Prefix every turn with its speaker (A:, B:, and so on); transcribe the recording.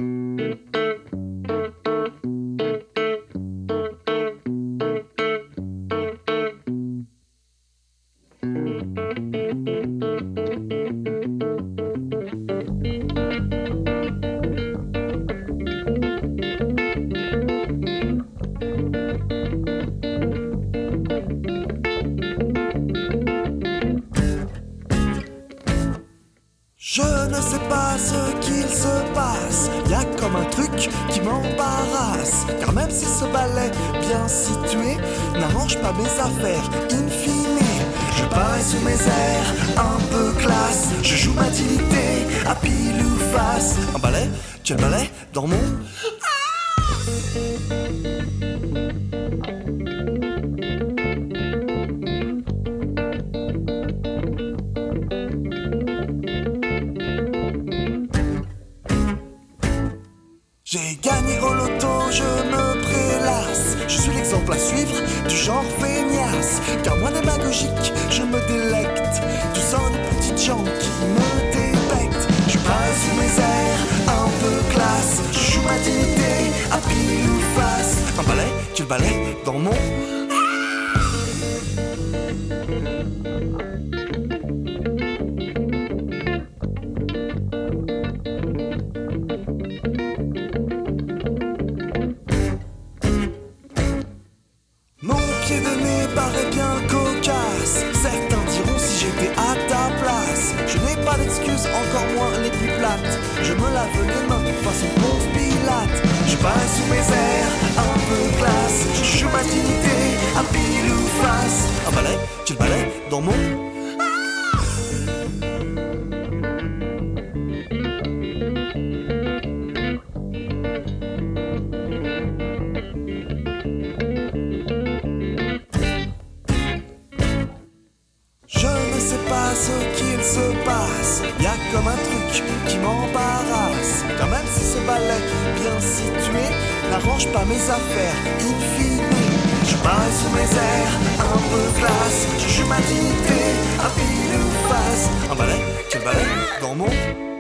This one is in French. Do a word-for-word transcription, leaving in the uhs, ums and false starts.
A: Je ne sais pas ce qu'il se passe, y a comme un truc qui m'embarrasse. Car même si ce balai bien situé n'arrange pas mes affaires, in fine, je parais sous mes airs, un peu classe. Je joue ma dignité à pile ou face. Un balai, quel balai dans mon... J'ai gagné au loto, je me prélasse. Je suis l'exemple à suivre du genre feignasse. Car moi démagogique, je me délecte du sang des petites gens qui me débectent. Je passe sous mes airs, un peu classe. Je joue ma dignité à pile ou face. Un balai, quel balai dans mon... Mon pied de nez paraît bien cocasse. Certains diront si j'étais à ta place. Je n'ai pas d'excuses, encore moins les plus plates. Je me lave les mains façon Ponce Pilate. Je passe sous mes airs, un peu classe. Je joue ma dignité à pile ou face. Un balai, quel balai dans mon... Je ne sais pas ce qu'il se passe, y a comme un truc qui m'embarrasse. Car même si ce balai bien situé n'arrange pas mes affaires, in fine, je parais sous mes airs, un peu classe. Je joue ma dignité à pile ou face. Un balai, quel balai dans mon...